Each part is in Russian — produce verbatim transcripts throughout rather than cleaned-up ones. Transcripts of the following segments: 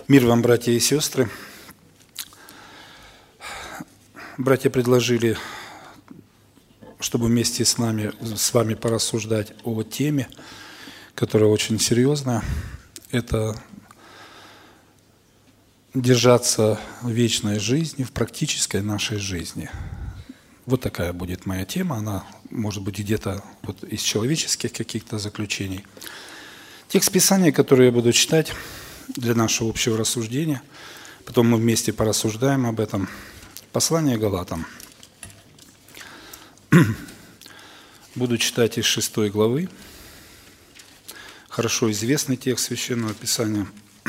Мир вам, братья и сестры. Братья предложили, чтобы вместе с нами, с вами порассуждать о теме, которая очень серьезная. Это держаться в вечной жизни, в практической нашей жизни. Вот такая будет моя тема. Она может быть где-то вот из человеческих каких-то заключений. Текст Писания, который я буду читать для нашего общего рассуждения, потом мы вместе порассуждаем об этом. Послание Галатам. Буду читать из шестой главы. Хорошо известный текст Священного Писания.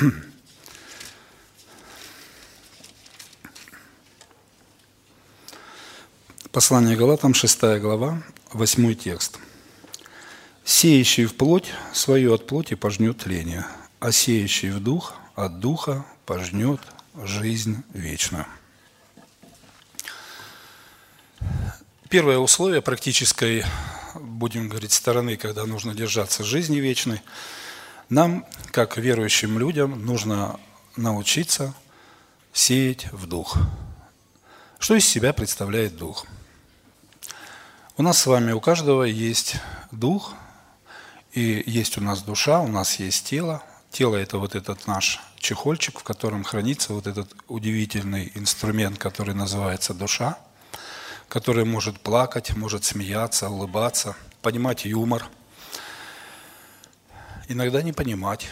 Послание Галатам, шестая глава, восьмой текст. «Сеющий в плоть свою от плоти пожнет тление, а сеющий в дух от духа пожнет жизнь вечную». Первое условие практической, будем говорить, стороны, когда нужно держаться жизни вечной, нам, как верующим людям, нужно научиться сеять в дух. Что из себя представляет дух? У нас с вами, у каждого есть дух, и есть у нас душа, у нас есть тело. Тело – это вот этот наш чехольчик, в котором хранится вот этот удивительный инструмент, который называется душа, который может плакать, может смеяться, улыбаться, понимать юмор, иногда не понимать.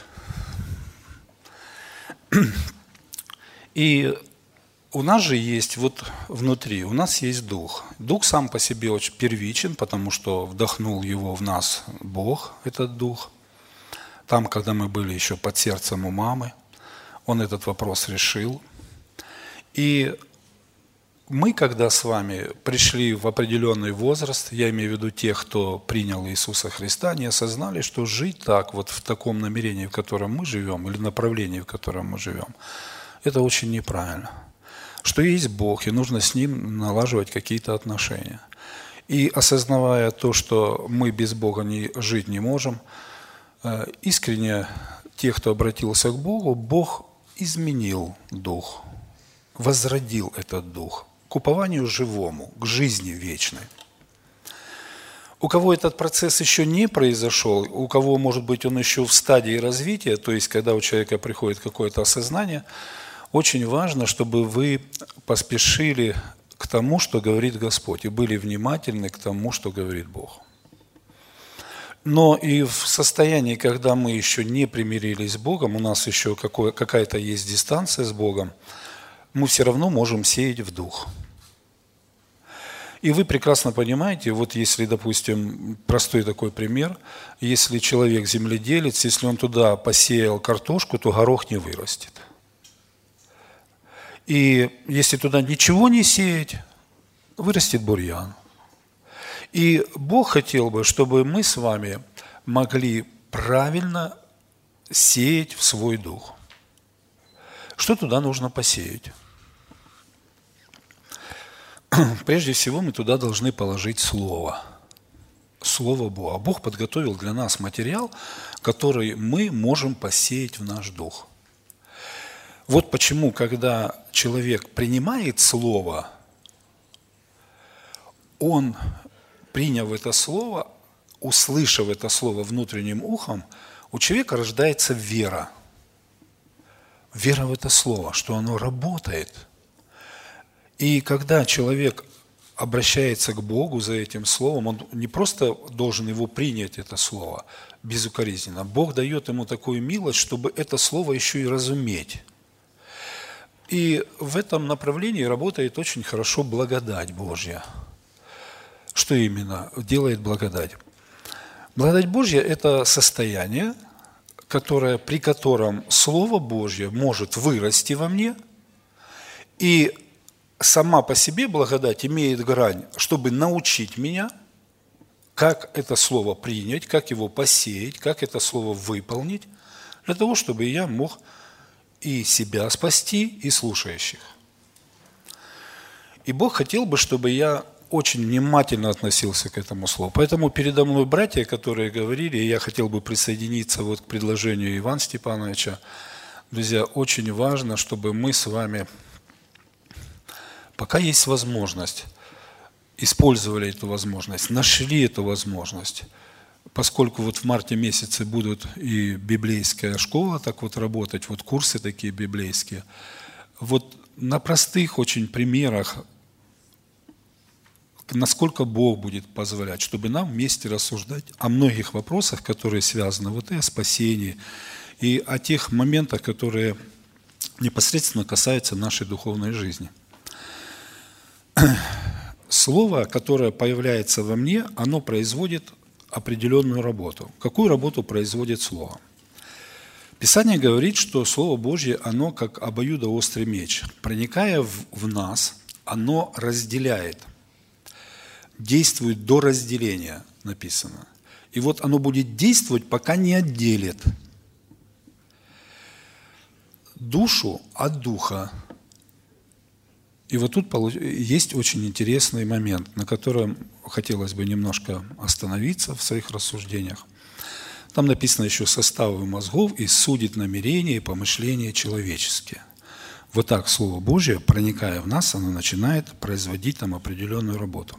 И у нас же есть вот внутри, у нас есть дух. Дух сам по себе очень первичен, потому что вдохнул его в нас Бог, этот дух. Там, когда мы были еще под сердцем у мамы, он этот вопрос решил. И мы, когда с вами пришли в определенный возраст, я имею в виду тех, кто принял Иисуса Христа, не осознали, что жить так, вот в таком намерении, в котором мы живем, или направлении, в котором мы живем, это очень неправильно. Что есть Бог, и нужно с Ним налаживать какие-то отношения. И осознавая то, что мы без Бога не, жить не можем, искренне те, кто обратился к Богу, Бог изменил дух, возродил этот дух к упованию живому, к жизни вечной. У кого этот процесс еще не произошел, у кого, может быть, он еще в стадии развития, то есть когда у человека приходит какое-то осознание, очень важно, чтобы вы поспешили к тому, что говорит Господь, и были внимательны к тому, что говорит Бог. Но и в состоянии, когда мы еще не примирились с Богом, у нас еще какая-то есть дистанция с Богом, мы все равно можем сеять в дух. И вы прекрасно понимаете, вот если, допустим, простой такой пример, если человек земледелец, если он туда посеял картошку, то горох не вырастет. И если туда ничего не сеять, вырастет бурьян. И Бог хотел бы, чтобы мы с вами могли правильно сеять в свой дух. Что туда нужно посеять? Прежде всего мы туда должны положить Слово. Слово Бога. Бог подготовил для нас материал, который мы можем посеять в наш дух. Вот почему, когда человек принимает Слово, он, приняв это Слово, услышав это Слово внутренним ухом, у человека рождается вера. Вера в это Слово, что оно работает. И когда человек обращается к Богу за этим Словом, он не просто должен его принять, это Слово, безукоризненно. Бог дает ему такую милость, чтобы это Слово еще и разуметь. И в этом направлении работает очень хорошо благодать Божья. Что именно делает благодать? Благодать Божья – это состояние, которое, при котором Слово Божье может вырасти во мне, и сама по себе благодать имеет грань, чтобы научить меня, как это Слово принять, как его посеять, как это Слово выполнить, для того, чтобы я мог и себя спасти, и слушающих. И Бог хотел бы, чтобы я очень внимательно относился к этому слову. Поэтому передо мной братья, которые говорили, и я хотел бы присоединиться вот к предложению Ивана Степановича, Друзья, очень важно, чтобы мы с вами, пока есть возможность, использовали эту возможность, нашли эту возможность. Поскольку вот в марте месяце будут и библейская школа так вот работать, вот курсы такие библейские, вот на простых очень примерах, насколько Бог будет позволять, чтобы нам вместе рассуждать о многих вопросах, которые связаны вот и о спасении, и о тех моментах, которые непосредственно касаются нашей духовной жизни. Слово, которое появляется во мне, оно производит определенную работу. Какую работу производит Слово? Писание говорит, что Слово Божье, оно как обоюдоострый меч. Проникая в, в нас, оно разделяет, действует до разделения, написано. И вот оно будет действовать, пока не отделит душу от духа. И вот тут есть очень интересный момент, на котором хотелось бы немножко остановиться в своих рассуждениях. Там написано еще «составы мозгов и судит намерения и помышления человеческие». Вот так Слово Божье, проникая в нас, оно начинает производить там определенную работу.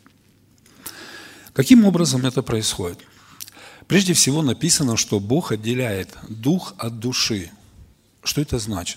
Каким образом это происходит? Прежде всего написано, что Бог отделяет дух от души. Что это значит?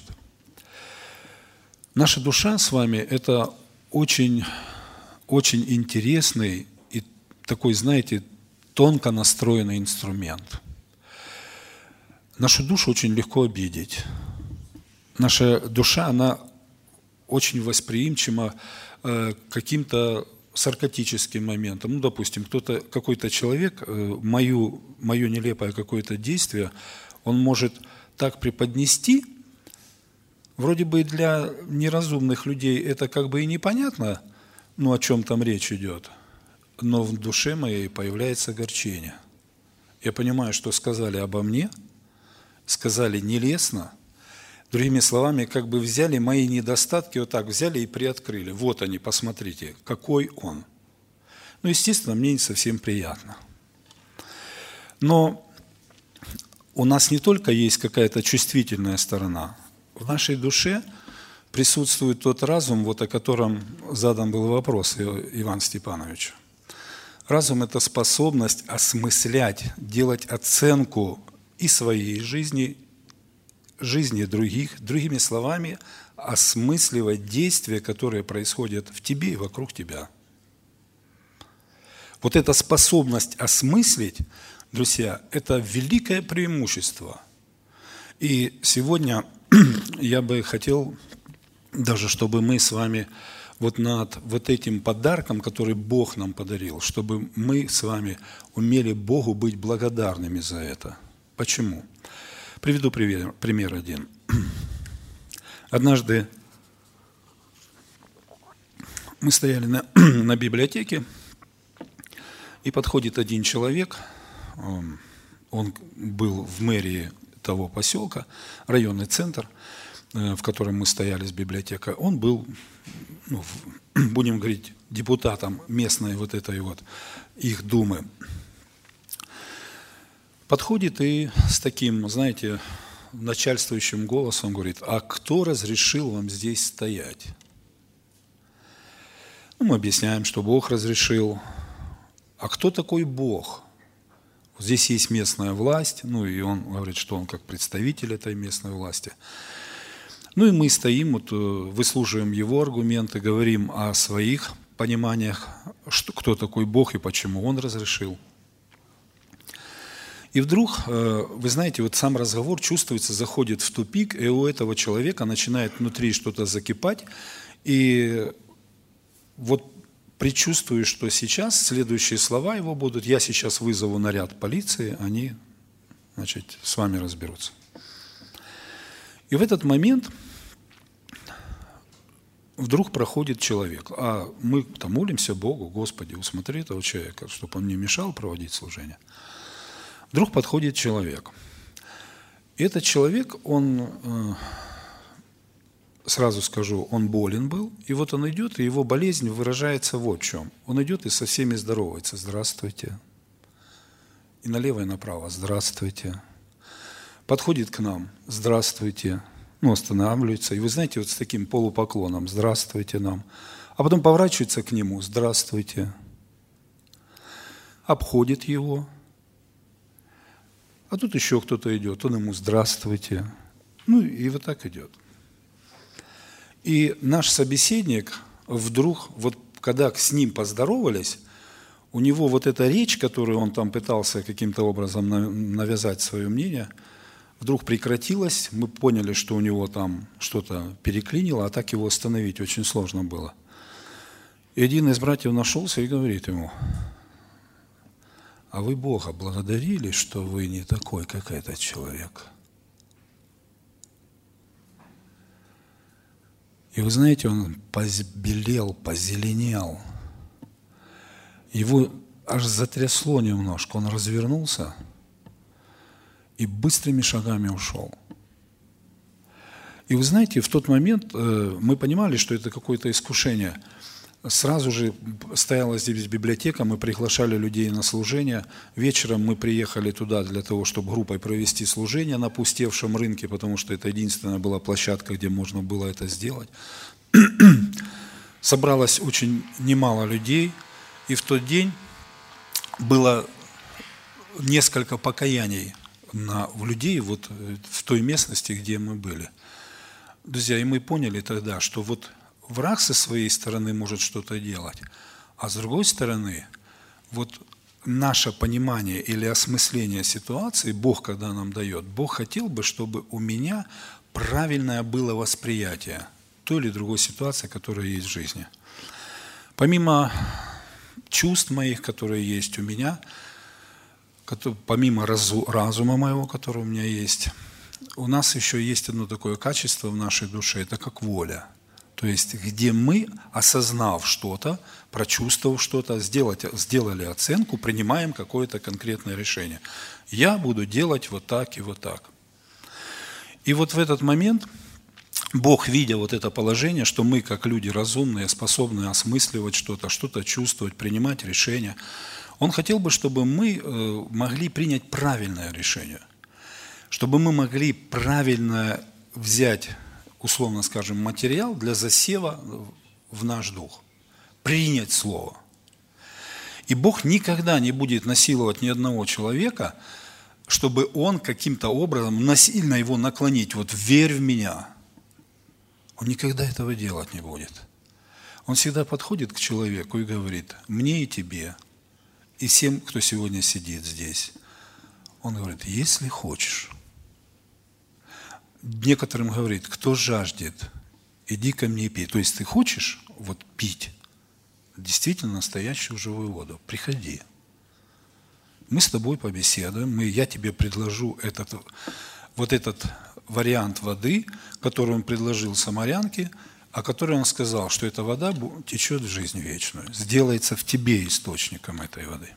Наша душа с вами – это очень, очень интересный и такой, знаете, тонко настроенный инструмент. Нашу душу очень легко обидеть. Наша душа, она очень восприимчива к каким-то саркастическим моментам. Ну, допустим, кто-то, какой-то человек, мою, мое нелепое какое-то действие, он может так преподнести. Вроде бы для неразумных людей это как бы и непонятно, ну, о чем там речь идет, но в душе моей появляется огорчение. Я понимаю, что сказали обо мне, сказали нелестно, другими словами, как бы взяли мои недостатки, вот так взяли и приоткрыли. Вот они, посмотрите, какой он. Ну, естественно, мне не совсем приятно. Но у нас не только есть какая-то чувствительная сторона. В нашей душе присутствует тот разум, вот о котором задан был вопрос Ивану Степановичу. Разум – это способность осмыслять, делать оценку и своей жизни, жизни других, другими словами, осмысливать действия, которые происходят в тебе и вокруг тебя. Вот эта способность осмыслить, друзья, это великое преимущество. И сегодня я бы хотел даже, чтобы мы с вами вот над вот этим подарком, который Бог нам подарил, чтобы мы с вами умели Богу быть благодарными за это. Почему? Приведу пример, пример один. Однажды мы стояли на, на библиотеке, и подходит один человек, он, он был в мэрии того поселка, районный центр, в котором мы стояли с библиотекой, он был, ну, будем говорить, депутатом местной вот этой вот их думы. Подходит и с таким, знаете, начальствующим голосом говорит: а кто разрешил вам здесь стоять? Ну, мы объясняем, что Бог разрешил. А кто такой Бог? Здесь есть местная власть, ну и он говорит, что он как представитель этой местной власти. Ну и мы стоим, вот, выслушиваем его аргументы, говорим о своих пониманиях, что, кто такой Бог и почему он разрешил. И вдруг, вы знаете, вот сам разговор чувствуется, заходит в тупик, и у этого человека начинает внутри что-то закипать, и вот предчувствую, что сейчас следующие слова его будут: я сейчас вызову наряд полиции, они, значит, с вами разберутся. И в этот момент вдруг проходит человек, а мы-то молимся Богу: Господи, усмотри этого человека, чтобы он не мешал проводить служение. Вдруг подходит человек. И этот человек, он, сразу скажу, он болен был, и вот он идет, и его болезнь выражается вот в чем. Он идет и со всеми здоровается: здравствуйте. И налево, и направо: здравствуйте. подходит к нам, здравствуйте, ну, останавливается, и вы знаете, вот с таким полупоклоном, здравствуйте нам, а потом поворачивается к нему, здравствуйте, обходит его, а тут еще кто-то идет, он ему здравствуйте, ну, и вот так идет. И наш собеседник вдруг, вот когда с ним поздоровались, у него вот эта речь, которую он там пытался каким-то образом навязать свое мнение, вдруг прекратилась, мы поняли, что у него там что-то переклинило, а так его остановить очень сложно было. И один из братьев нашелся и говорит ему: а вы Бога благодарили, что вы не такой, как этот человек? И вы знаете, он побелел, позеленел. Его аж затрясло немножко. Он развернулся и быстрыми шагами ушел. И вы знаете, в тот момент мы понимали, что это какое-то искушение. Сразу же стояла здесь библиотека, мы приглашали людей на служение. Вечером мы приехали туда для того, чтобы группой провести служение на пустевшем рынке, потому что это единственная была площадка, где можно было это сделать. Собралось очень немало людей, и в тот день было несколько покаяний на, у людей вот в той местности, где мы были. Друзья, и мы поняли тогда, что вот враг со своей стороны может что-то делать, а с другой стороны, вот наше понимание или осмысление ситуации, Бог, когда нам дает, Бог хотел бы, чтобы у меня правильное было восприятие той или другой ситуации, которая есть в жизни. Помимо чувств моих, которые есть у меня, помимо разума моего, который у меня есть, у нас еще есть одно такое качество в нашей душе, это как воля. То есть, где мы, осознав что-то, прочувствовав что-то, сделать, сделали оценку, принимаем какое-то конкретное решение. Я буду делать вот так и вот так. И вот в этот момент Бог, видя вот это положение, что мы, как люди разумные, способны осмысливать что-то, что-то чувствовать, принимать решения, Он хотел бы, чтобы мы могли принять правильное решение, чтобы мы могли правильно взять, условно скажем, материал для засева в наш дух, принять Слово. И Бог никогда не будет насиловать ни одного человека, чтобы он каким-то образом насильно его наклонить, вот верь в меня. Он никогда этого делать не будет. Он всегда подходит к человеку и говорит: мне и тебе, и всем, кто сегодня сидит здесь. Он говорит: если хочешь. Некоторым говорит: кто жаждет, иди ко мне и пей. То есть ты хочешь вот пить действительно настоящую живую воду, приходи. Мы с тобой побеседуем, мы, я тебе предложу этот, вот этот вариант воды, который он предложил самарянке, о которой он сказал, что эта вода течет в жизнь вечную, сделается в тебе источником этой воды.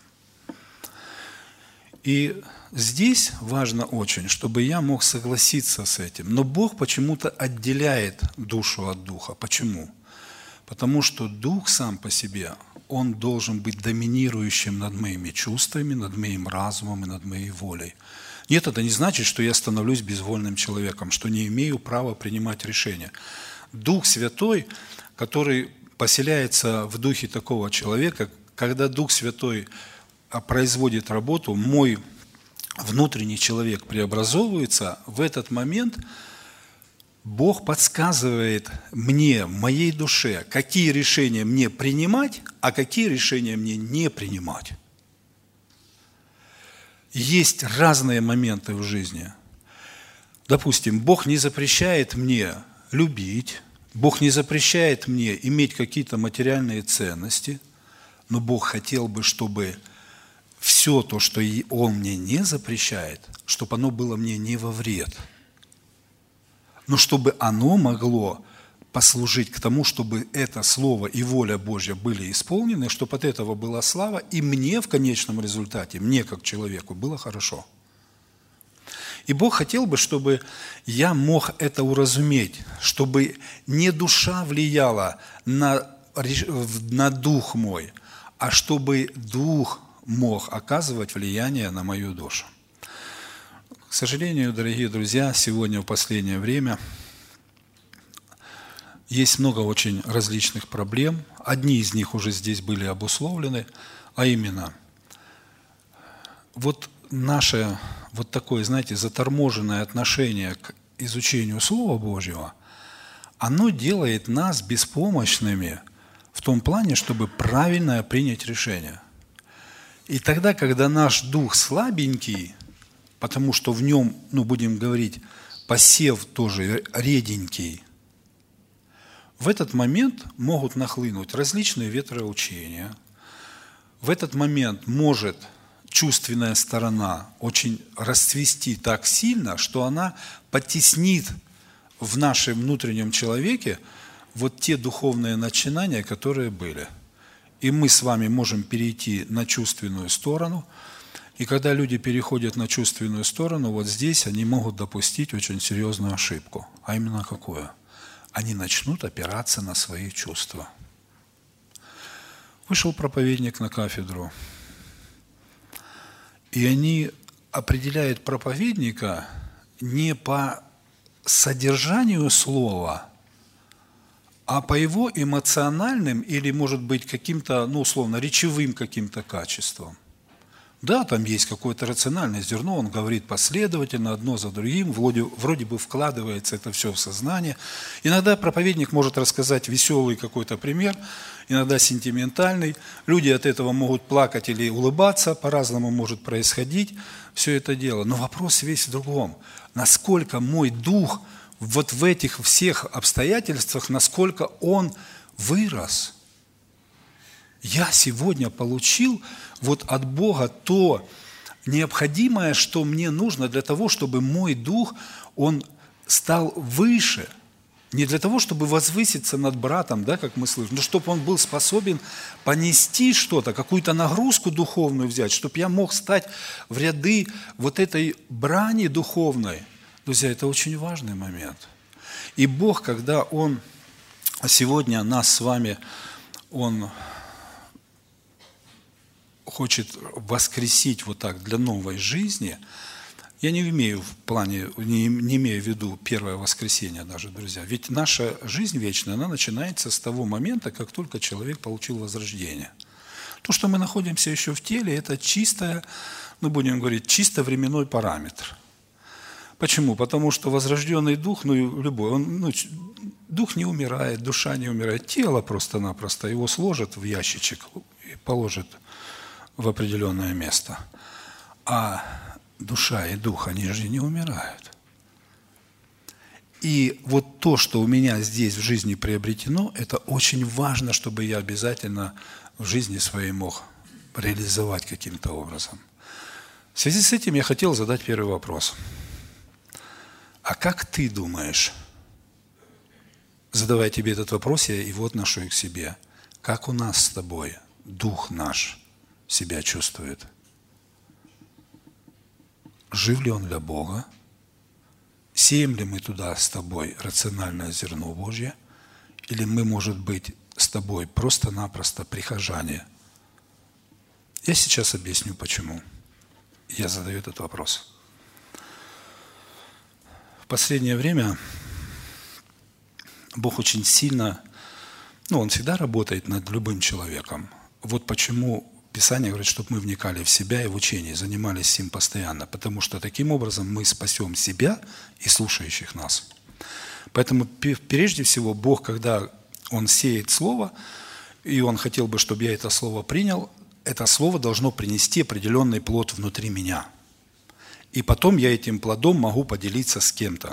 И здесь важно очень, чтобы я мог согласиться с этим. Но Бог почему-то отделяет душу от духа. Почему? Потому что дух сам по себе, он должен быть доминирующим над моими чувствами, над моим разумом и над моей волей. Нет, это не значит, что я становлюсь безвольным человеком, что не имею права принимать решения. Дух Святой, который поселяется в духе такого человека, когда Дух Святой производит работу, мой внутренний человек преобразовывается, в этот момент Бог подсказывает мне, моей душе, какие решения мне принимать, а какие решения мне не принимать. Есть разные моменты в жизни. Допустим, Бог не запрещает мне любить, Бог не запрещает мне иметь какие-то материальные ценности, но Бог хотел бы, чтобы все то, что Он мне не запрещает, чтобы оно было мне не во вред, но чтобы оно могло послужить к тому, чтобы это Слово и воля Божья были исполнены, чтобы от этого была слава, и мне в конечном результате, мне как человеку, было хорошо. И Бог хотел бы, чтобы я мог это уразуметь, чтобы не душа влияла на, на дух мой, а чтобы дух мог оказывать влияние на мою душу. К сожалению, дорогие друзья, сегодня в последнее время есть много очень различных проблем. Одни из них уже здесь были обусловлены, а именно вот наше вот такое, знаете, заторможенное отношение к изучению Слова Божьего, оно делает нас беспомощными в том плане, чтобы правильно принять решение. И тогда, когда наш дух слабенький, потому что в нем, ну, будем говорить, посев тоже реденький, в этот момент могут нахлынуть различные ветроучения. В этот момент может чувственная сторона очень расцвести так сильно, что она потеснит в нашем внутреннем человеке вот те духовные начинания, которые были. И мы с вами можем перейти на чувственную сторону. И когда люди переходят на чувственную сторону, вот здесь они могут допустить очень серьезную ошибку. А именно какую? Они начнут опираться на свои чувства. Вышел проповедник на кафедру, и они определяют проповедника не по содержанию слова, а по его эмоциональным или, может быть, каким-то, ну, условно, речевым каким-то качествам. Да, там есть какое-то рациональное зерно, он говорит последовательно, одно за другим, вроде, вроде бы вкладывается это все в сознание. Иногда проповедник может рассказать веселый какой-то пример, иногда сентиментальный. Люди от этого могут плакать или улыбаться, по-разному может происходить все это дело. Но вопрос весь в другом. Насколько мой дух вот в этих всех обстоятельствах, насколько он вырос. Я сегодня получил вот от Бога то необходимое, что мне нужно для того, чтобы мой дух, он стал выше. Не для того, чтобы возвыситься над братом, да, как мы слышим, но чтобы он был способен понести что-то, какую-то нагрузку духовную взять, чтобы я мог стать в ряды вот этой брани духовной. Друзья, это очень важный момент. И Бог, когда Он сегодня нас с вами, Он хочет воскресить вот так для новой жизни, я не имею в плане, не, не имею в виду первое воскресенье даже, друзья. Ведь наша жизнь вечная, она начинается с того момента, как только человек получил возрождение. То, что мы находимся еще в теле, это чистое, ну будем говорить, чисто временной параметр. Почему? Потому что возрожденный дух, ну любой, он, ну, дух не умирает, душа не умирает, тело просто-напросто его сложат в ящичек и положат в определенное место. А душа и дух, они же не умирают. И вот то, что у меня здесь в жизни приобретено, это очень важно, чтобы я обязательно в жизни своей мог реализовать каким-то образом. В связи с этим я хотел задать первый вопрос. А как ты думаешь, задавая тебе этот вопрос, я его отношу и к себе, как у нас с тобой дух наш себя чувствует? Жив ли он для Бога? Сеем ли мы туда с тобой рациональное зерно Божье? Или мы, может быть, с тобой просто-напросто прихожане? Я сейчас объясню, почему я задаю этот вопрос. В последнее время Бог очень сильно, ну, Он всегда работает над любым человеком. Вот почему Писание говорит, чтобы мы вникали в себя и в учение, занимались им постоянно, потому что таким образом мы спасем себя и слушающих нас. Поэтому прежде всего Бог, когда Он сеет Слово, и Он хотел бы, чтобы я это Слово принял, это Слово должно принести определенный плод внутри меня. И потом я этим плодом могу поделиться с кем-то.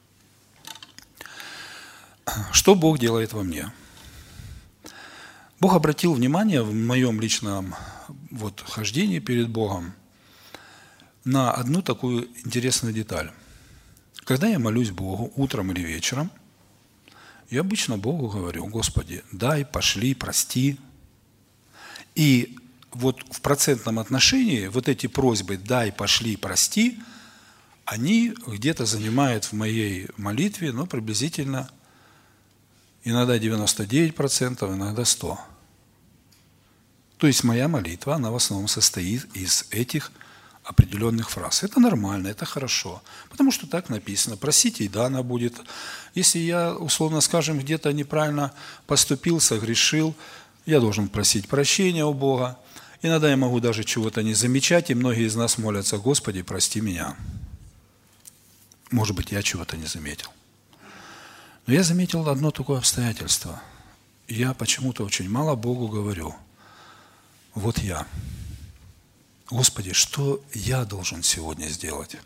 Что Бог делает во мне? Бог обратил внимание в моем личном вот, хождении перед Богом на одну такую интересную деталь. Когда я молюсь Богу утром или вечером, я обычно Богу говорю: Господи, дай, пошли, прости. И вот в процентном отношении вот эти просьбы «дай, пошли, прости», они где-то занимают в моей молитве, ну, приблизительно иногда девяносто девять процентов, иногда сто процентов. То есть моя молитва, она в основном состоит из этих определенных фраз. Это нормально, это хорошо, потому что так написано. Просите, и дано будет. Если я, условно скажем, где-то неправильно поступил, согрешил, я должен просить прощения у Бога. Иногда я могу даже чего-то не замечать, и многие из нас молятся: Господи, прости меня. Может быть, я чего-то не заметил. Но я заметил одно такое обстоятельство. Я почему-то очень мало Богу говорю: вот я. Господи, что я должен сегодня сделать?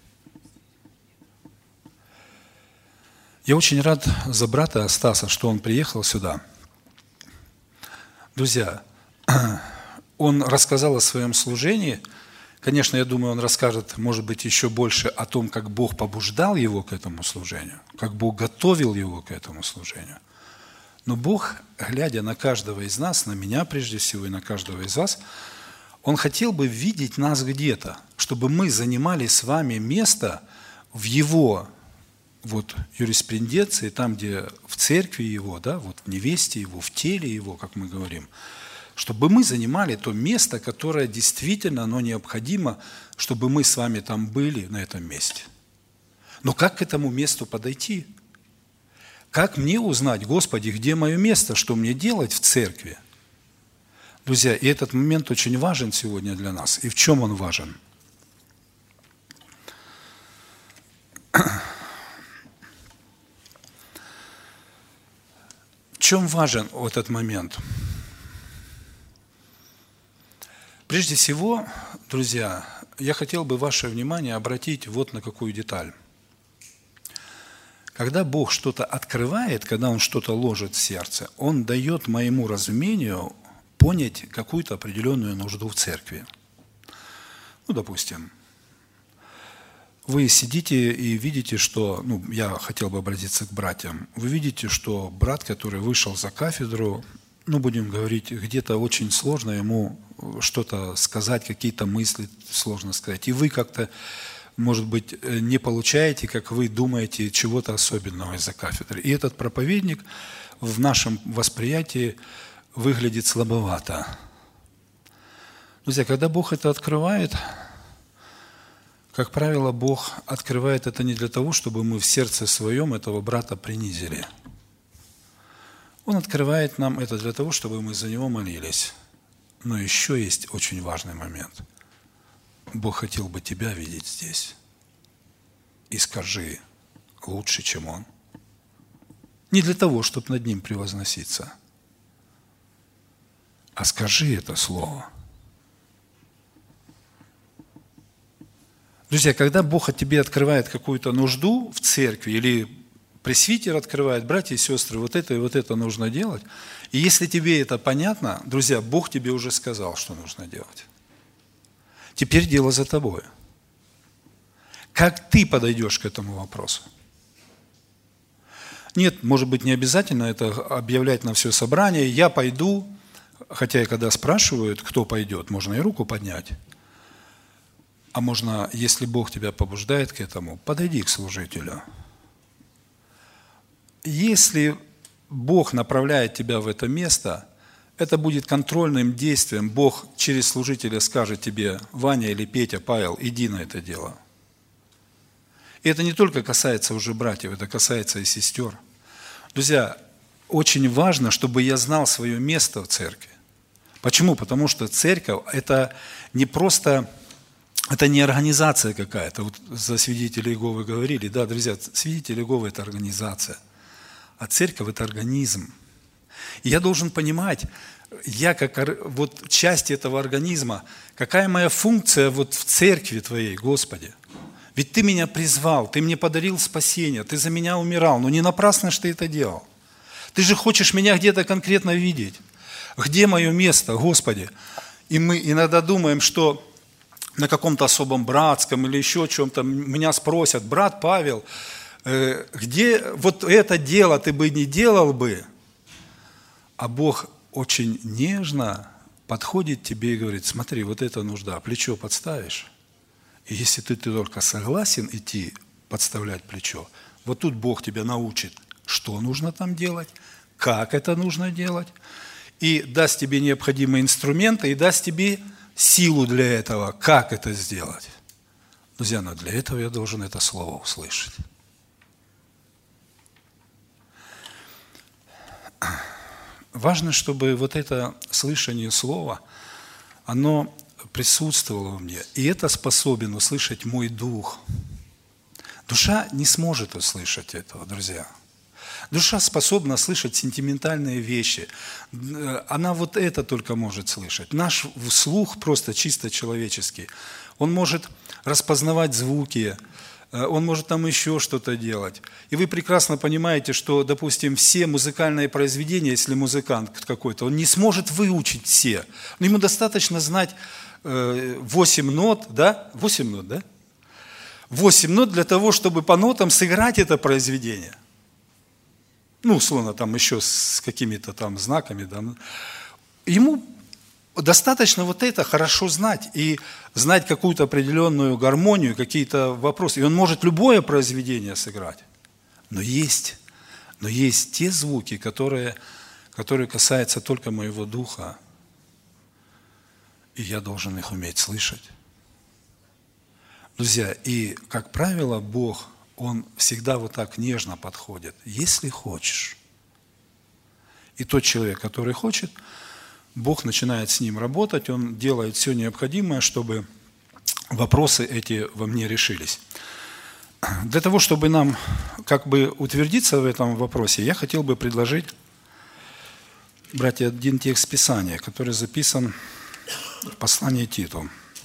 Я очень рад за брата Стаса, что он приехал сюда. Друзья, он рассказал о своем служении. Конечно, я думаю, он расскажет, может быть, еще больше о том, как Бог побуждал его к этому служению, как Бог готовил его к этому служению. Но Бог, глядя на каждого из нас, на меня прежде всего и на каждого из вас, Он хотел бы видеть нас где-то, чтобы мы занимали с вами место в Его вот, юриспруденции, там, где в церкви Его, да, вот в невесте Его, в теле Его, как мы говорим, чтобы мы занимали то место, которое действительно оно необходимо, чтобы мы с вами там были на этом месте. Но как к этому месту подойти? Как мне узнать: Господи, где мое место, что мне делать в церкви? Друзья, и этот момент очень важен сегодня для нас. И в чем он важен? В чем важен этот момент? Прежде всего, друзья, я хотел бы ваше внимание обратить вот на какую деталь. Когда Бог что-то открывает, когда Он что-то ложит в сердце, Он дает моему разумению понять какую-то определенную нужду в церкви. Ну, допустим, вы сидите и видите, что, ну, я хотел бы обратиться к братьям, вы видите, что брат, который вышел за кафедру, ну, будем говорить, где-то очень сложно ему что-то сказать, какие-то мысли сложно сказать. И вы как-то, может быть, не получаете, как вы думаете, чего-то особенного из-за кафедры. И этот проповедник в нашем восприятии выглядит слабовато. Друзья, когда Бог это открывает, как правило, Бог открывает это не для того, чтобы мы в сердце своем этого брата принизили. Он открывает нам это для того, чтобы мы за него молились. Но еще есть очень важный момент. Бог хотел бы тебя видеть здесь. И скажи лучше, чем Он. Не для того, чтобы над ним превозноситься, а скажи это слово. Друзья, когда Бог от тебе открывает какую-то нужду в церкви, или пресвитер открывает: братья и сестры, вот это и вот это нужно делать. И если тебе это понятно, друзья, Бог тебе уже сказал, что нужно делать. Теперь дело за тобой. Как ты подойдешь к этому вопросу? Нет, может быть, не обязательно это объявлять на все собрание. Я пойду, хотя и когда спрашивают, кто пойдет, можно и руку поднять. А можно, если Бог тебя побуждает к этому, подойди к служителю. Если Бог направляет тебя в это место, это будет контрольным действием. Бог через служителя скажет тебе: Ваня или Петя, Павел, иди на это дело. И это не только касается уже братьев, это касается и сестер. Друзья, очень важно, чтобы я знал свое место в церкви. Почему? Потому что церковь – это не просто, это не организация какая-то. Вот за свидетелей Иеговы говорили. Да, друзья, свидетели Иеговы – это организация. А церковь – это организм. И я должен понимать, я как вот часть этого организма, какая моя функция вот в церкви Твоей, Господи. Ведь Ты меня призвал, Ты мне подарил спасение, Ты за меня умирал, но не напрасно же Ты это делал. Ты же хочешь меня где-то конкретно видеть. Где мое место, Господи? И мы иногда думаем, что на каком-то особом братском или еще чем-то меня спросят: брат Павел, где вот это дело ты бы не делал бы? А Бог очень нежно подходит к тебе и говорит: смотри, вот это нужда, плечо подставишь. И если ты, ты только согласен идти подставлять плечо, вот тут Бог тебя научит, что нужно там делать, как это нужно делать, и даст тебе необходимые инструменты, и даст тебе силу для этого, как это сделать. Друзья, но для этого я должен это слово услышать. Важно, чтобы вот это слышание слова, оно присутствовало в мне. И это способен услышать мой дух. Душа не сможет услышать этого, друзья. Душа способна слышать сентиментальные вещи. Она вот это только может слышать. Наш слух просто чисто человеческий. Он может распознавать звуки, он может там еще что-то делать. И вы прекрасно понимаете, что, допустим, все музыкальные произведения, если музыкант какой-то, он не сможет выучить все. Но ему достаточно знать восемь нот, да? восемь нот, да? восемь нот для того, чтобы по нотам сыграть это произведение. Ну, условно, там еще с какими-то там знаками. Да. Ему достаточно вот это хорошо знать и знать какую-то определенную гармонию, какие-то вопросы. И он может любое произведение сыграть. Но есть, но есть те звуки, которые, которые касаются только моего духа. И я должен их уметь слышать. Друзья, и, как правило, Бог, Он всегда вот так нежно подходит. Если хочешь. И тот человек, который хочет, Бог начинает с ним работать, Он делает все необходимое, чтобы вопросы эти во мне решились. Для того, чтобы нам как бы утвердиться в этом вопросе, я хотел бы предложить, братья, один текст Писания, который записан в послании Титу.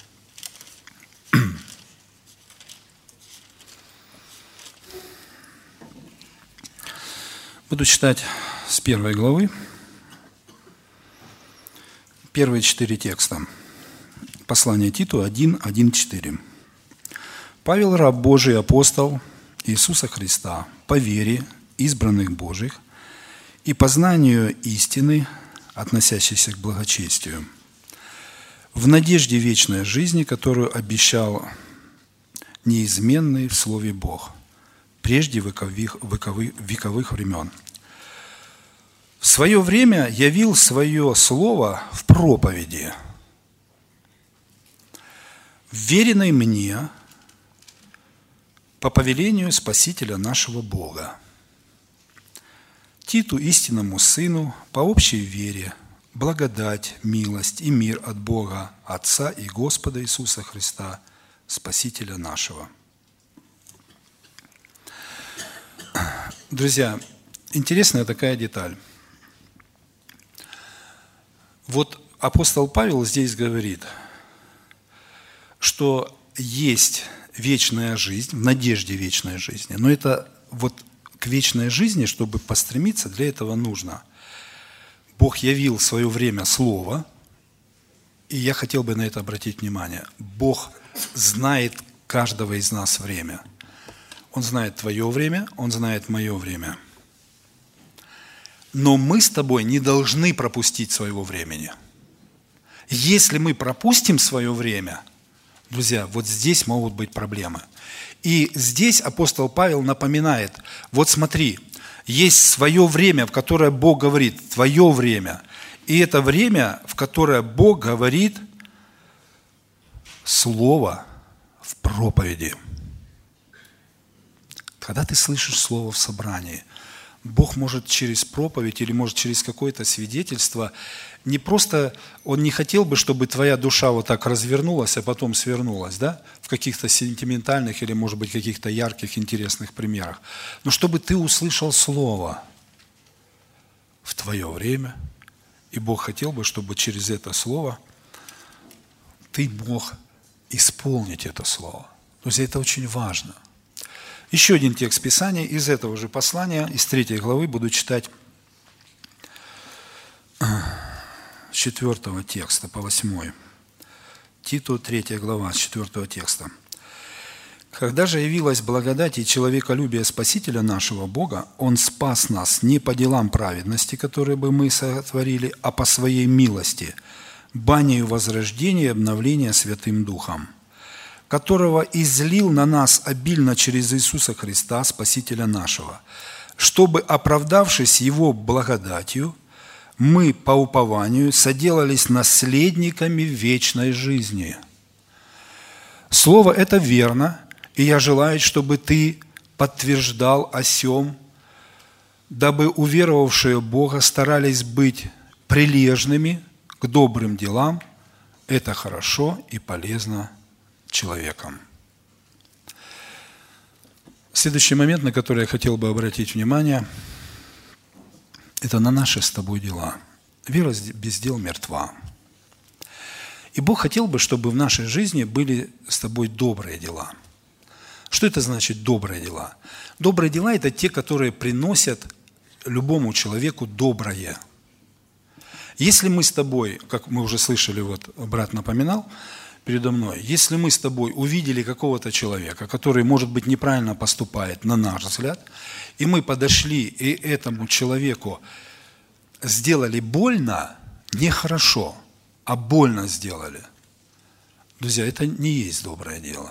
Буду читать с первой главы, первые четыре текста. Послание Титу один, один, четыре. Павел, раб Божий, апостол Иисуса Христа, по вере избранных Божьих и по знанию истины, относящейся к благочестию, в надежде вечной жизни, которую обещал неизменный в Слове Бог, прежде вековых, вековых, вековых времен. В свое время явил свое слово в проповеди, вверенной мне по повелению Спасителя нашего Бога, Титу, истинному сыну, по общей вере, благодать, милость и мир от Бога, Отца и Господа Иисуса Христа, Спасителя нашего. Друзья, интересная такая деталь. Вот апостол Павел здесь говорит, что есть вечная жизнь, в надежде вечной жизни. Но это вот к вечной жизни, чтобы постремиться, для этого нужно. Бог явил в свое время Слово, и я хотел бы на это обратить внимание. Бог знает каждого из нас время. Он знает твое время, Он знает мое время. Но мы с тобой не должны пропустить своего времени. Если мы пропустим свое время, друзья, вот здесь могут быть проблемы. И здесь апостол Павел напоминает, вот смотри, есть свое время, в которое Бог говорит, твое время. И это время, в которое Бог говорит слово в проповеди. Когда ты слышишь слово в собрании, Бог может через проповедь или может через какое-то свидетельство, не просто, Он не хотел бы, чтобы твоя душа вот так развернулась, а потом свернулась, да, в каких-то сентиментальных или, может быть, каких-то ярких, интересных примерах, но чтобы ты услышал слово в твое время, и Бог хотел бы, чтобы через это слово ты мог исполнить это слово. Друзья, это очень важно. Еще один текст Писания из этого же послания, из третьей главы, буду читать с четвертого текста по восьмой. Титу, третья глава, с четвертого текста. «Когда же явилась благодать и человеколюбие Спасителя нашего Бога, Он спас нас не по делам праведности, которые бы мы сотворили, а по Своей милости, банею возрождения и обновления Святым Духом, которого излил на нас обильно через Иисуса Христа, Спасителя нашего, чтобы, оправдавшись Его благодатью, мы по упованию соделались наследниками вечной жизни». Слово это верно, и я желаю, чтобы ты подтверждал о сем, дабы уверовавшие Бога старались быть прилежными к добрым делам. Это хорошо и полезно человеком. Следующий момент, на который я хотел бы обратить внимание, это на наши с тобой дела. Вера без дел мертва. И Бог хотел бы, чтобы в нашей жизни были с тобой добрые дела. Что это значит добрые дела? Добрые дела – это те, которые приносят любому человеку доброе. Если мы с тобой, как мы уже слышали, вот брат напоминал передо мной, если мы с тобой увидели какого-то человека, который, может быть, неправильно поступает, на наш взгляд, и мы подошли и этому человеку сделали больно, нехорошо, а больно сделали, друзья, это не есть доброе дело.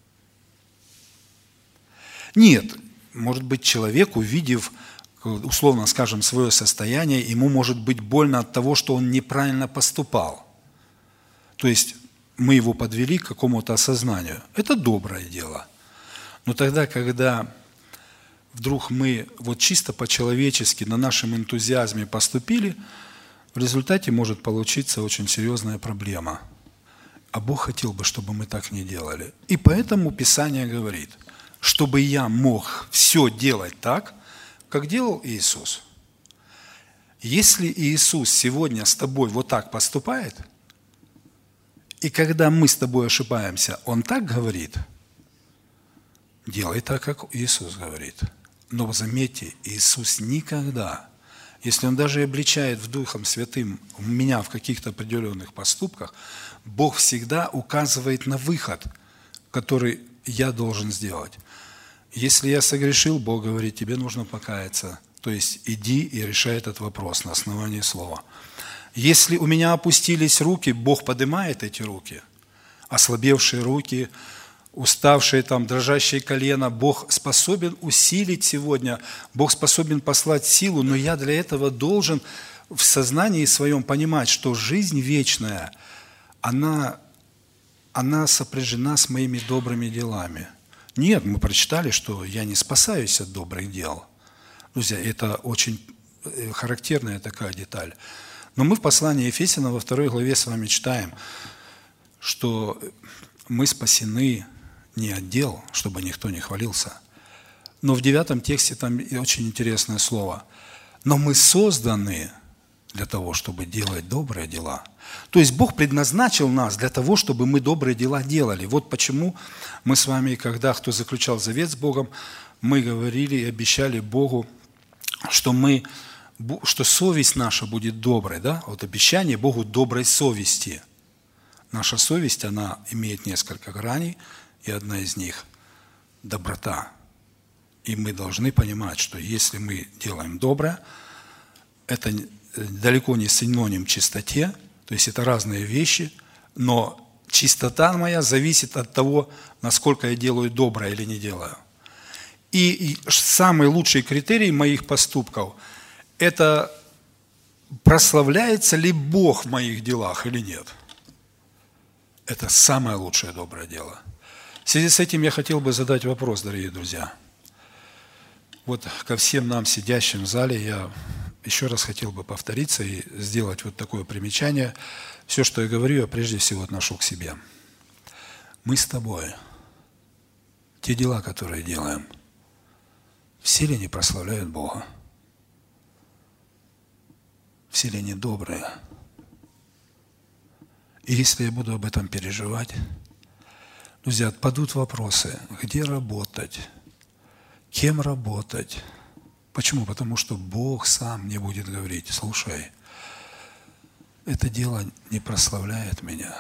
Нет, может быть, человек, увидев, условно скажем, свое состояние, ему может быть больно от того, что он неправильно поступал. То есть мы его подвели к какому-то осознанию. Это доброе дело. Но тогда, когда вдруг мы вот чисто по-человечески на нашем энтузиазме поступили, в результате может получиться очень серьезная проблема. А Бог хотел бы, чтобы мы так не делали. И поэтому Писание говорит, чтобы я мог все делать так, как делал Иисус. Если Иисус сегодня с тобой вот так поступает, и когда мы с тобой ошибаемся, Он так говорит, делай так, как Иисус говорит. Но заметьте, Иисус никогда, если Он даже обличает в Духом Святым меня в каких-то определенных поступках, Бог всегда указывает на выход, который я должен сделать. Если я согрешил, Бог говорит, тебе нужно покаяться. То есть иди и решай этот вопрос на основании слова. Если у меня опустились руки, Бог поднимает эти руки. Ослабевшие руки, уставшие там, дрожащие колена, Бог способен усилить сегодня, Бог способен послать силу, но я для этого должен в сознании своем понимать, что жизнь вечная, она, она сопряжена с моими добрыми делами. Нет, мы прочитали, что я не спасаюсь от добрых дел. Друзья, это очень характерная такая деталь. Но мы в послании Ефесянам во второй главе с вами читаем, что мы спасены не от дел, чтобы никто не хвалился. Но в девятом тексте там очень интересное слово. Но мы созданы для того, чтобы делать добрые дела. То есть Бог предназначил нас для того, чтобы мы добрые дела делали. Вот почему мы с вами, когда кто заключал завет с Богом, мы говорили и обещали Богу, что, мы, что совесть наша будет доброй. Да? Вот обещание Богу доброй совести. Наша совесть, она имеет несколько граней, и одна из них – доброта. И мы должны понимать, что если мы делаем доброе, это далеко не синоним чистоте, то есть это разные вещи, но чистота моя зависит от того, насколько я делаю доброе или не делаю. И, и самый лучший критерий моих поступков – это прославляется ли Бог в моих делах или нет. Это самое лучшее доброе дело. В связи с этим я хотел бы задать вопрос, дорогие друзья. Вот ко всем нам, сидящим в зале, я еще раз хотел бы повториться и сделать вот такое примечание. Все, что я говорю, я прежде всего отношу к себе. Мы с тобой, те дела, которые делаем, все ли они прославляют Бога? Все ли они добрые? И если я буду об этом переживать, друзья, отпадут вопросы, где работать, кем работать. Почему? Потому что Бог сам мне будет говорить, слушай, это дело не прославляет меня.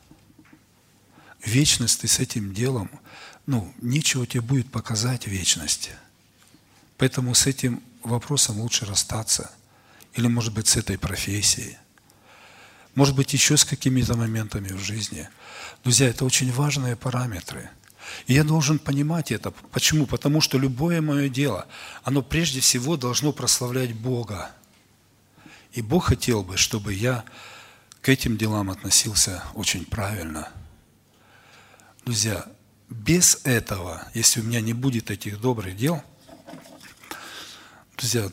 Вечность ты с этим делом, ну, нечего тебе будет показать в вечности. Поэтому с этим вопросом лучше расстаться. Или, может быть, с этой профессией. Может быть, еще с какими-то моментами в жизни. Друзья, это очень важные параметры. И я должен понимать это. Почему? Потому что любое мое дело, оно прежде всего должно прославлять Бога. И Бог хотел бы, чтобы я к этим делам относился очень правильно. Друзья, без этого, если у меня не будет этих добрых дел, друзья,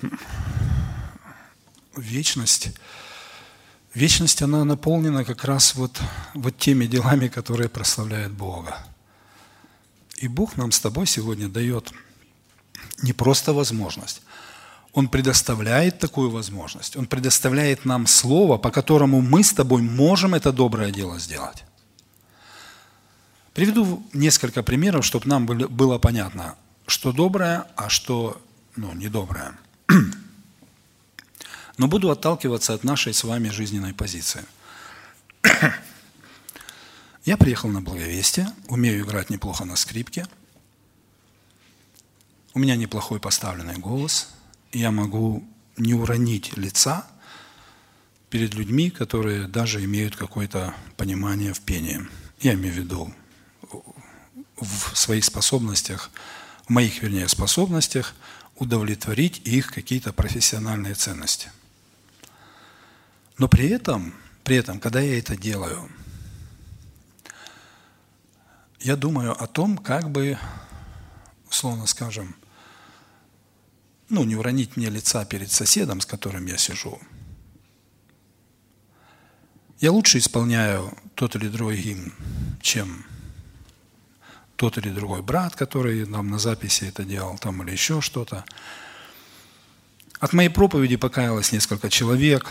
вечность, вечность, она наполнена как раз вот, вот теми делами, которые прославляют Бога. И Бог нам с тобой сегодня дает не просто возможность, Он предоставляет такую возможность, Он предоставляет нам слово, по которому мы с тобой можем это доброе дело сделать. Приведу несколько примеров, чтобы нам было понятно, что доброе, а что ну, недоброе. Но буду отталкиваться от нашей с вами жизненной позиции. Я приехал на Благовестие, умею играть неплохо на скрипке, у меня неплохой поставленный голос, и я могу не уронить лица перед людьми, которые даже имеют какое-то понимание в пении. Я имею в виду в своих способностях, в моих, вернее, способностях удовлетворить их какие-то профессиональные ценности. Но при этом, при этом, когда я это делаю, я думаю о том, как бы, условно скажем, ну, не уронить мне лица перед соседом, с которым я сижу. Я лучше исполняю тот или другой гимн, чем тот или другой брат, который нам на записи это делал, там или еще что-то. От моей проповеди покаялось несколько человек.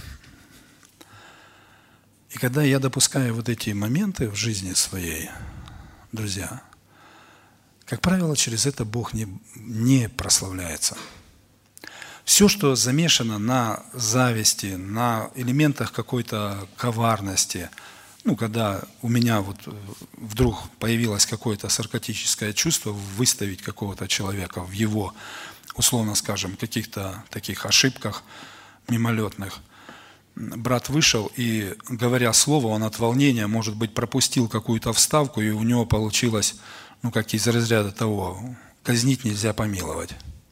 И когда я допускаю вот эти моменты в жизни своей, друзья, как правило, через это Бог не, не прославляется. Все, что замешано на зависти, на элементах какой-то коварности, ну, когда у меня вот вдруг появилось какое-то саркастическое чувство выставить какого-то человека в его, условно скажем, каких-то таких ошибках мимолетных, брат вышел и, говоря слово, он от волнения, может быть, пропустил какую-то вставку, и у него получилось, ну, как из разряда того, казнить нельзя помиловать.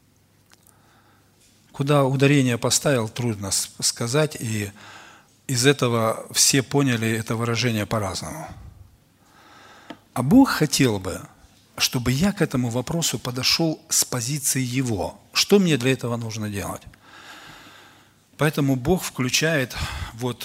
Куда ударение поставил, трудно сказать, и из этого все поняли это выражение по-разному. А Бог хотел бы, чтобы я к этому вопросу подошел с позиции Его. Что мне для этого нужно делать? Поэтому Бог включает вот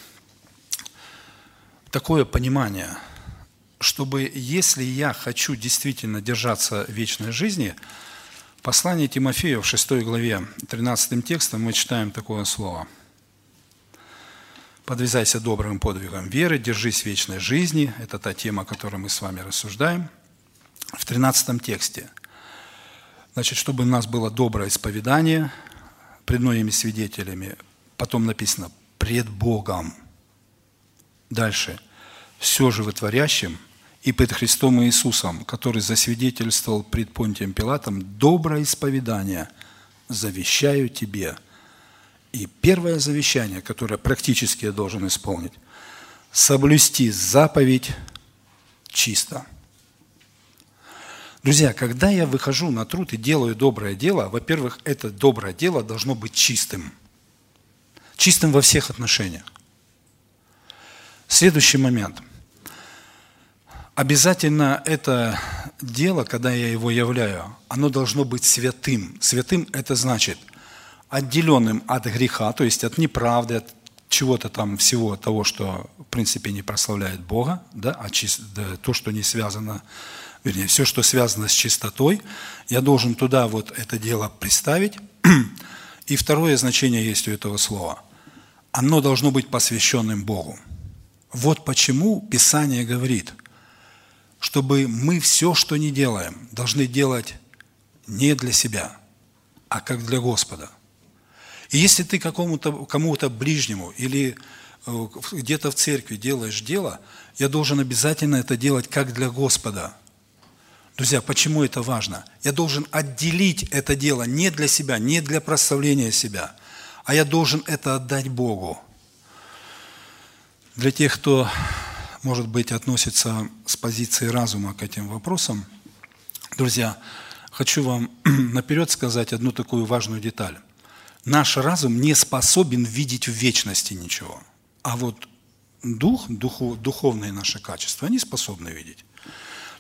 такое понимание, чтобы если я хочу действительно держаться вечной жизни, послание Тимофею в шестой главе, тринадцатым текстом мы читаем такое слово. «Подвязайся добрым подвигом веры, держись вечной жизни». Это та тема, о которой мы с вами рассуждаем. В тринадцатом тексте. Значит, чтобы у нас было доброе исповедание пред многими свидетелями. Потом написано «пред Богом». Дальше. «Все животворящим и пред Христом Иисусом, который засвидетельствовал пред Понтием Пилатом, доброе исповедание завещаю тебе». И первое завещание, которое практически я должен исполнить, соблюсти заповедь чисто. Друзья, когда я выхожу на труд и делаю доброе дело, во-первых, это доброе дело должно быть чистым. Чистым во всех отношениях. Следующий момент. Обязательно это дело, когда я его являю, оно должно быть святым. Святым это значит отделенным от греха, то есть от неправды, от чего-то там всего того, что в принципе не прославляет Бога, да, а чис... да, то, что не связано, вернее, все, что связано с чистотой, я должен туда вот это дело представить. И второе значение есть у этого слова. Оно должно быть посвященным Богу. Вот почему Писание говорит, чтобы мы все, что не делаем, должны делать не для себя, а как для Господа. И если ты какому-то, кому-то ближнему или где-то в церкви делаешь дело, я должен обязательно это делать как для Господа. Друзья, почему это важно? Я должен отделить это дело не для себя, не для прославления себя, а я должен это отдать Богу. Для тех, кто, может быть, относится с позиции разума к этим вопросам, друзья, хочу вам наперед сказать одну такую важную деталь. Наш разум не способен видеть в вечности ничего. А вот дух, духу, духовные наши качества, они способны видеть.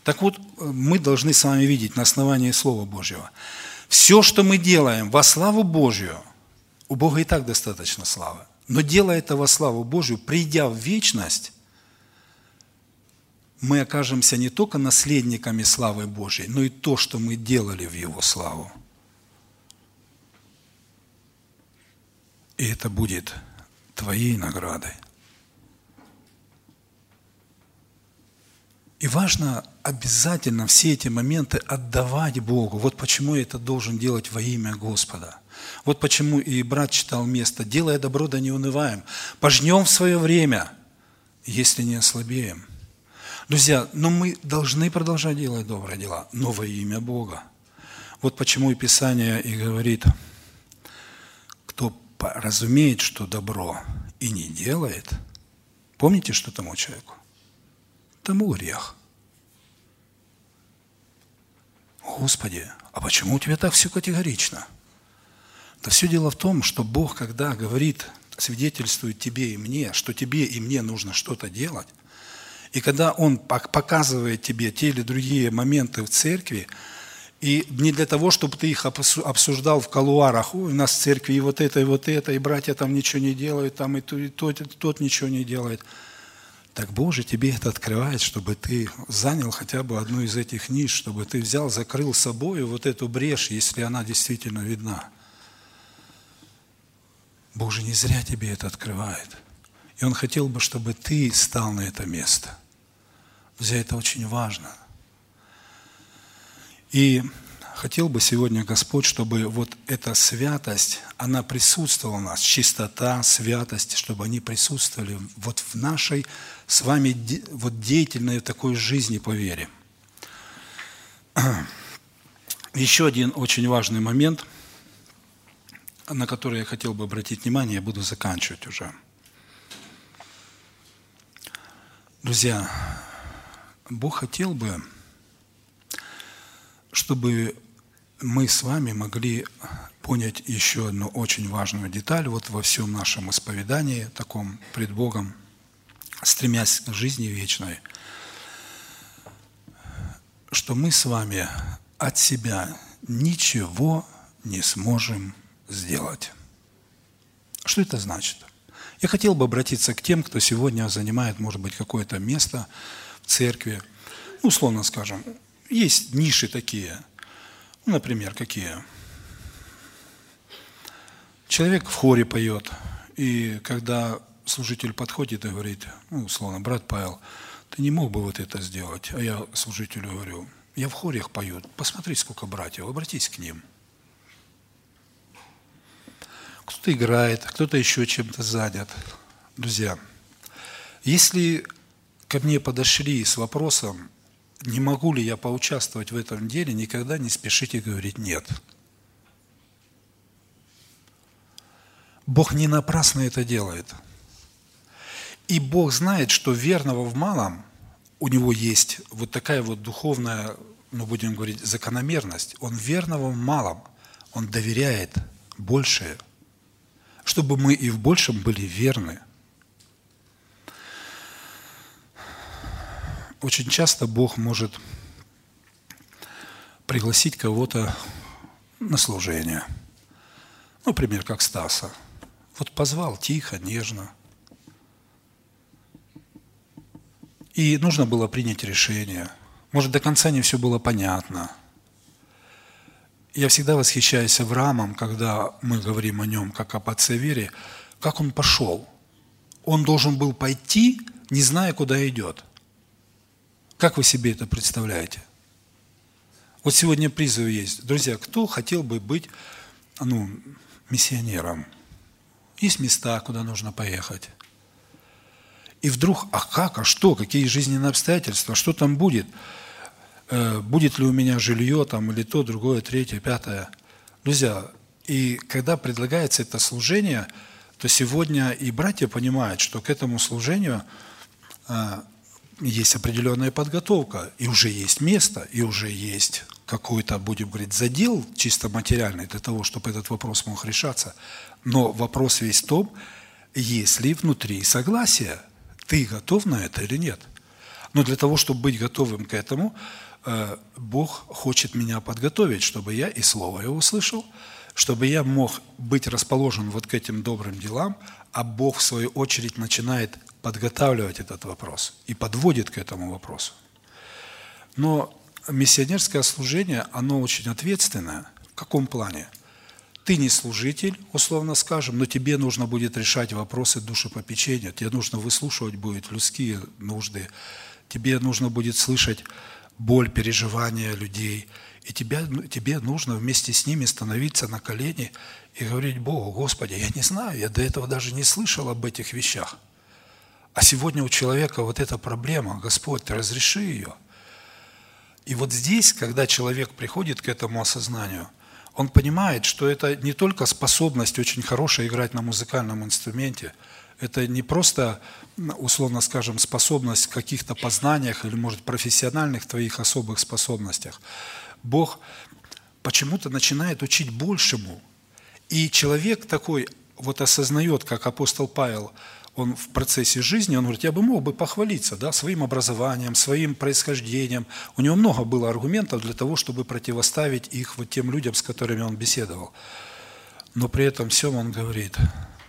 Так вот, мы должны с вами видеть на основании Слова Божьего. Все, что мы делаем во славу Божью, у Бога и так достаточно славы. Но делая это во славу Божью, придя в вечность, мы окажемся не только наследниками славы Божьей, но и то, что мы делали в Его славу. И это будет твоей наградой. И важно обязательно все эти моменты отдавать Богу. Вот почему я это должен делать во имя Господа. Вот почему и брат читал место: «Делая добро, да не унываем, пожнем в свое время, если не ослабеем». Друзья, но мы должны продолжать делать добрые дела, но во имя Бога. Вот почему и Писание и говорит: кто разумеет, что добро, и не делает, помните, что тому человеку? Тому грех. Господи, а почему у тебя так все категорично? Да все дело в том, что Бог, когда говорит, свидетельствует тебе и мне, что тебе и мне нужно что-то делать, и когда Он показывает тебе те или другие моменты в церкви, и не для того, чтобы ты их обсуждал в кулуарах: ой, у нас в церкви и вот это, и вот это, и братья там ничего не делают, там и тот, и тот, и тот ничего не делает. Так Бог же тебе это открывает, чтобы ты занял хотя бы одну из этих ниш, чтобы ты взял, закрыл собой вот эту брешь, если она действительно видна. Бог же не зря тебе это открывает. И Он хотел бы, чтобы ты стал на это место. Друзья, это очень важно. И хотел бы сегодня Господь, чтобы вот эта святость, она присутствовала у нас, чистота, святость, чтобы они присутствовали вот в нашей с вами вот деятельной такой жизни по вере. Еще один очень важный момент, на который я хотел бы обратить внимание, я буду заканчивать уже. Друзья, Бог хотел бы, чтобы мы с вами могли понять еще одну очень важную деталь вот во всем нашем исповедании, таком пред Богом, стремясь к жизни вечной, что мы с вами от себя ничего не сможем сделать. Что это значит? Я хотел бы обратиться к тем, кто сегодня занимает, может быть, какое-то место в церкви. Ну, условно скажем, есть ниши такие. Ну, например, какие? Человек в хоре поет, и когда служитель подходит и говорит: ну, условно, брат Павел, ты не мог бы вот это сделать? А я служителю говорю: я в хорях пою, посмотри, сколько братьев, обратись к ним. Кто-то играет, кто-то еще чем-то занят. Друзья, если ко мне подошли с вопросом, не могу ли я поучаствовать в этом деле, никогда не спешите говорить «нет». Бог не напрасно это делает. И Бог знает, что верного в малом у него есть вот такая вот духовная, ну будем говорить, закономерность. Он верного в малом, он доверяет большее, чтобы мы и в большем были верны. Очень часто Бог может пригласить кого-то на служение. Например, как Стаса. Вот позвал тихо, нежно. И нужно было принять решение. Может, до конца не все было понятно. Я всегда восхищаюсь Авраамом, когда мы говорим о нем, как об отце вере, как он пошел. Он должен был пойти, не зная, куда идет. Как вы себе это представляете? Вот сегодня призыв есть. Друзья, кто хотел бы быть ну, миссионером? Есть места, куда нужно поехать. И вдруг, а как, а что, какие жизненные обстоятельства, что там будет? Э, будет ли у меня жилье там, или то, другое, третье, пятое? Друзья, и когда предлагается это служение, то сегодня и братья понимают, что к этому служению э, есть определенная подготовка, и уже есть место, и уже есть какой-то, будем говорить, задел чисто материальный для того, чтобы этот вопрос мог решаться. Но вопрос весь в том, есть ли внутри согласие, ты готов на это или нет. Но для того, чтобы быть готовым к этому, Бог хочет меня подготовить, чтобы я и Слово Его услышал, чтобы я мог быть расположен вот к этим добрым делам, а Бог, в свою очередь, начинает подготавливать этот вопрос и подводит к этому вопросу. Но миссионерское служение, оно очень ответственное. В каком плане? Ты не служитель, условно скажем, но тебе нужно будет решать вопросы душепопечения, тебе нужно выслушивать будет людские нужды, тебе нужно будет слышать боль, переживания людей, и тебе, тебе нужно вместе с ними становиться на колени и говорить Богу: Господи, я не знаю, я до этого даже не слышал об этих вещах. А сегодня у человека вот эта проблема, Господь, Ты разреши ее. И вот здесь, когда человек приходит к этому осознанию, он понимает, что это не только способность очень хорошая играть на музыкальном инструменте, это не просто, условно скажем, способность в каких-то познаниях или, может, профессиональных твоих особых способностях. Бог почему-то начинает учить большему. И человек такой вот осознает, как апостол Павел, он в процессе жизни, он говорит: я бы мог бы похвалиться, да, своим образованием, своим происхождением. У него много было аргументов для того, чтобы противоставить их вот тем людям, с которыми он беседовал. Но при этом всем он говорит: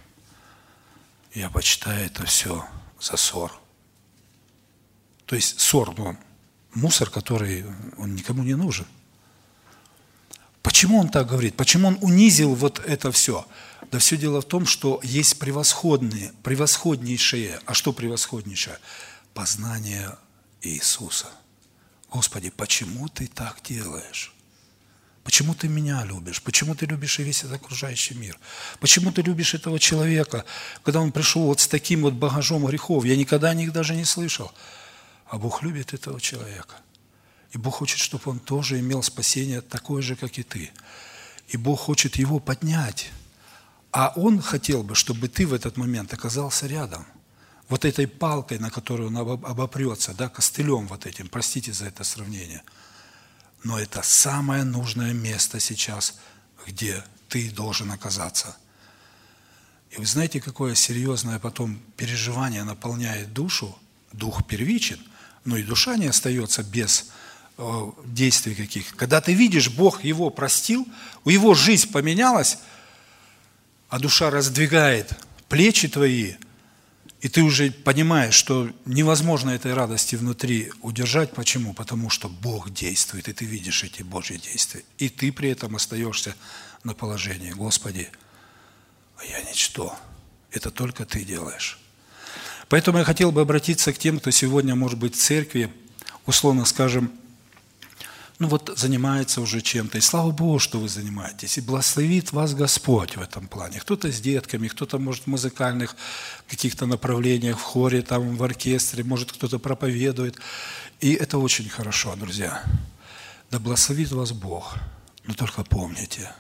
я почитаю это все за ссор. То есть ссор, ну, мусор, который он никому не нужен. Почему он так говорит? Почему он унизил вот это все? Да все дело в том, что есть превосходные, превосходнейшее. А что превосходнейшее? Познание Иисуса. Господи, почему Ты так делаешь? Почему Ты меня любишь? Почему Ты любишь и весь этот окружающий мир? Почему Ты любишь этого человека, когда он пришел вот с таким вот багажом грехов? Я никогда о них даже не слышал. А Бог любит этого человека. И Бог хочет, чтобы он тоже имел спасение такое же, как и ты. И Бог хочет его поднять. А Он хотел бы, чтобы ты в этот момент оказался рядом. Вот этой палкой, на которую он обопрется, да, костылем вот этим, простите за это сравнение. Но это самое нужное место сейчас, где ты должен оказаться. И вы знаете, какое серьезное потом переживание наполняет душу? Дух первичен, но и душа не остается без э, действий каких. Когда ты видишь, Бог его простил, у его жизнь поменялась, а душа раздвигает плечи твои, и ты уже понимаешь, что невозможно этой радости внутри удержать. Почему? Потому что Бог действует, и ты видишь эти Божьи действия. И ты при этом остаешься на положении: Господи, а я ничто. Это только Ты делаешь. Поэтому я хотел бы обратиться к тем, кто сегодня, может быть, в церкви, условно скажем, ну вот занимается уже чем-то. И слава Богу, что вы занимаетесь. И благословит вас Господь в этом плане. Кто-то с детками, кто-то, может, в музыкальных каких-то направлениях, в хоре, там, в оркестре, может, кто-то проповедует. И это очень хорошо, друзья. Да благословит вас Бог. Но только помните,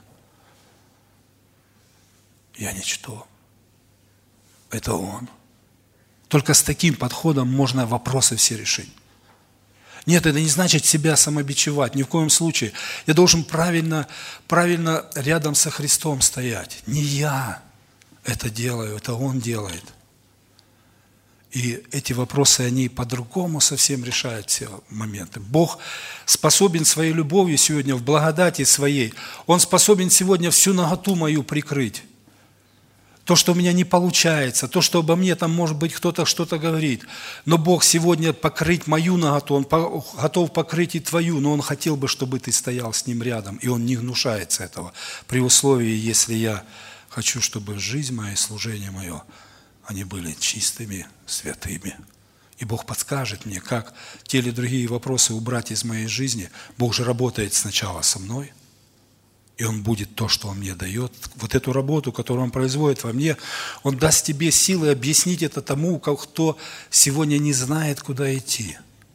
я ничто. Это Он. Только с таким подходом можно вопросы все решить. Нет, это не значит себя самобичевать, ни в коем случае. Я должен правильно, правильно рядом со Христом стоять. Не я это делаю, это Он делает. И эти вопросы, они по-другому совсем решают все моменты. Бог способен своей любовью сегодня, в благодати своей, Он способен сегодня всю наготу мою прикрыть. То, что у меня не получается, то, что обо мне там, может быть, кто-то что-то говорит. Но Бог сегодня покрыть мою наготу, Он готов покрыть и твою, но Он хотел бы, чтобы ты стоял с Ним рядом, и Он не гнушается этого. При условии, если я хочу, чтобы жизнь моя и служение мое, они были чистыми, святыми. И Бог подскажет мне, как те или другие вопросы убрать из моей жизни. Бог же работает сначала со мной, и Он будет то, что Он мне дает. Вот эту работу, которую Он производит во мне, Он даст тебе силы объяснить это тому, кто сегодня не знает, куда идти.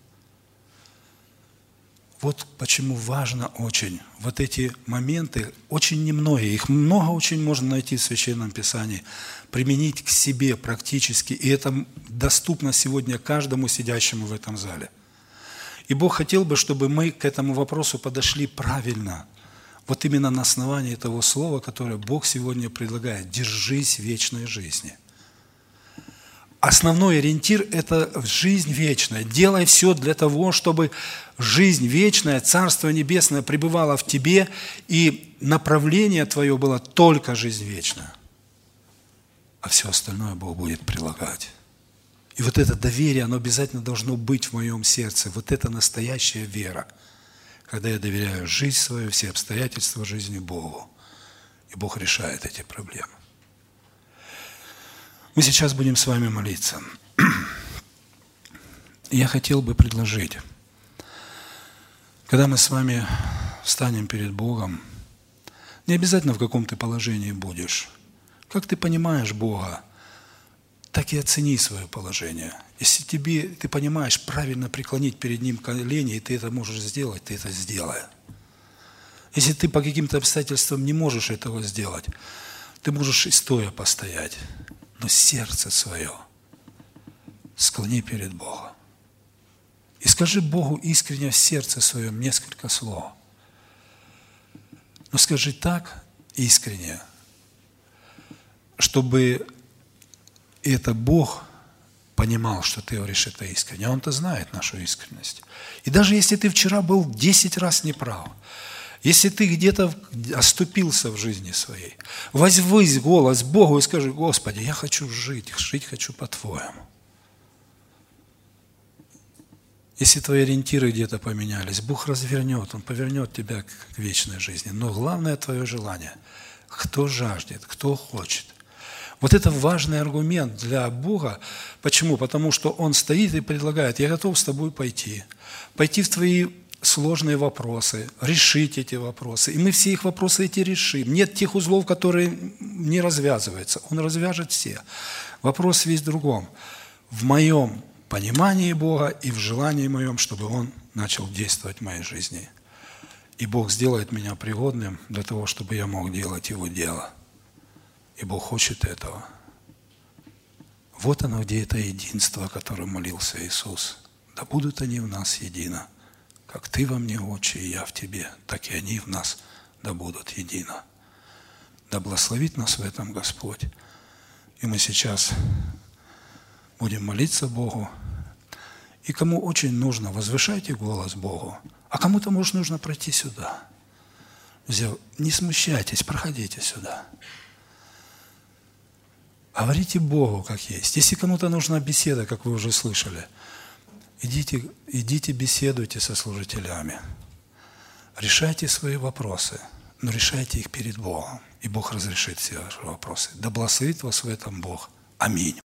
Вот почему важно очень вот эти моменты, очень немногие, их много очень можно найти в Священном Писании, применить к себе практически, и это доступно сегодня каждому сидящему в этом зале. И Бог хотел бы, чтобы мы к этому вопросу подошли правильно. Вот именно на основании того слова, которое Бог сегодня предлагает: держись вечной жизни. основной ориентир – это жизнь вечная. Делай все для того, чтобы жизнь вечная, Царство Небесное пребывало в тебе, и направление твое было только жизнь вечная. А все остальное Бог будет прилагать. И вот это доверие, оно обязательно должно быть в моем сердце. Вот это настоящая вера, когда я доверяю жизнь свою, все обстоятельства жизни Богу. И Бог решает эти проблемы. Мы сейчас будем с вами молиться. Я хотел бы предложить, когда мы с вами встанем перед Богом, не обязательно в каком ты положении будешь. Как ты понимаешь Бога, так и оцени свое положение. Если тебе, ты понимаешь, правильно преклонить перед Ним колени, и ты это можешь сделать, ты это сделай. Если ты по каким-то обстоятельствам не можешь этого сделать, ты можешь и стоя постоять, но сердце свое склони перед Богом. И скажи Богу искренне в сердце своем несколько слов. Но скажи так искренне, чтобы это Бог понимал, что ты говоришь это искренне. А Он-то знает нашу искренность. И даже если ты вчера был десять раз неправ, если ты где-то оступился в жизни своей, возвысь голос Богу и скажи: Господи, я хочу жить, жить хочу по-Твоему. Если твои ориентиры где-то поменялись, Бог развернет, Он повернет тебя к вечной жизни. Но главное твое желание. Кто жаждет, кто хочет. Вот это важный аргумент для Бога. Почему? Потому что Он стоит и предлагает: я готов с тобой пойти. Пойти в твои сложные вопросы, решить эти вопросы. И мы все их вопросы эти решим. Нет тех узлов, которые не развязываются. Он развяжет все. Вопрос весь в другом. В моем понимании Бога и в желании моем, чтобы Он начал действовать в моей жизни. И Бог сделает меня пригодным для того, чтобы я мог делать Его дело. И Бог хочет этого. Вот оно, где это единство, о котором молился Иисус. Да будут они в нас едино. Как Ты во мне, Отче, и я в Тебе, так и они в нас да будут едино. Да благословит нас в этом Господь. И мы сейчас будем молиться Богу. И кому очень нужно, возвышайте голос Богу. А кому-то, может, нужно пройти сюда. Друзья, не смущайтесь, проходите сюда. Говорите Богу, как есть. Если кому-то нужна беседа, как вы уже слышали, идите, идите беседуйте со служителями. Решайте свои вопросы, но решайте их перед Богом. И Бог разрешит все ваши вопросы. Да благословит вас в этом Бог. Аминь.